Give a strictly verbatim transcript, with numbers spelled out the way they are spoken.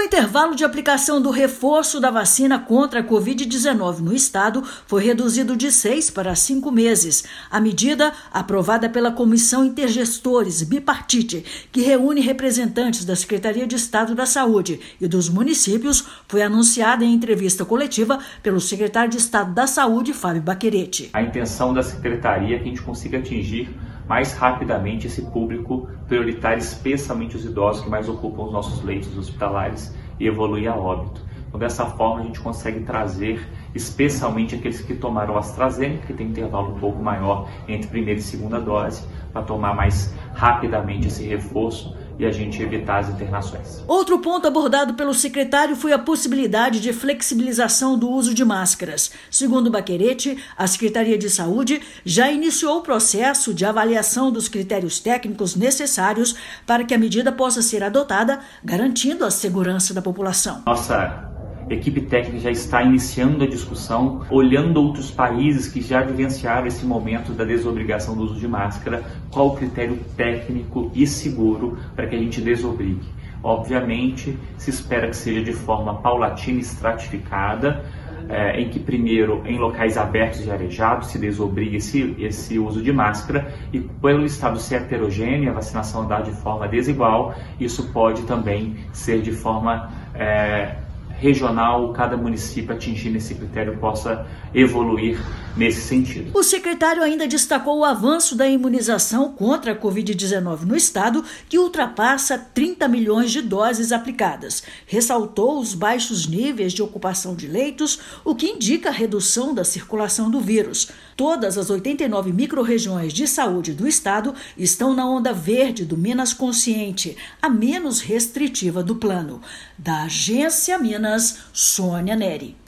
intervalo de aplicação do reforço da vacina contra a covid dezenove no estado foi reduzido de seis para cinco meses. A medida, aprovada pela Comissão Intergestores Bipartite, que reúne representantes da Secretaria de Estado da Saúde e dos municípios, foi anunciada em entrevista coletiva pelo secretário de Estado da Saúde, Fábio Baccherete. A intenção da Secretaria é que a gente consiga atingir mais rapidamente esse público prioritário, especialmente os idosos que mais ocupam os nossos leitos hospitalares e evoluir a óbito. Então, dessa forma, a gente consegue trazer, especialmente aqueles que tomaram AstraZeneca, que tem um intervalo um pouco maior entre primeira e segunda dose, para tomar mais rapidamente esse reforço e a gente evitar as internações. Outro ponto abordado pelo secretário foi a possibilidade de flexibilização do uso de máscaras. Segundo Baccherete, a Secretaria de Saúde já iniciou o processo de avaliação dos critérios técnicos necessários para que a medida possa ser adotada, garantindo a segurança da população. Nossa equipe técnica já está iniciando a discussão, olhando outros países que já vivenciaram esse momento da desobrigação do uso de máscara, qual o critério técnico e seguro para que a gente desobrigue. Obviamente, se espera que seja de forma paulatina e estratificada, é, em que primeiro, em locais abertos e arejados, se desobrigue esse, esse uso de máscara, e pelo estado ser heterogêneo, a vacinação dá de forma desigual, isso pode também ser de forma é, regional, cada município atingindo esse critério possa evoluir nesse sentido. O secretário ainda destacou o avanço da imunização contra a covid dezenove no estado, que ultrapassa trinta milhões de doses aplicadas. Ressaltou os baixos níveis de ocupação de leitos, o que indica a redução da circulação do vírus. Todas as oitenta e nove micro-regiões de saúde do estado estão na onda verde do Minas Consciente, a menos restritiva do plano. Da Agência Minas, Sônia Neri.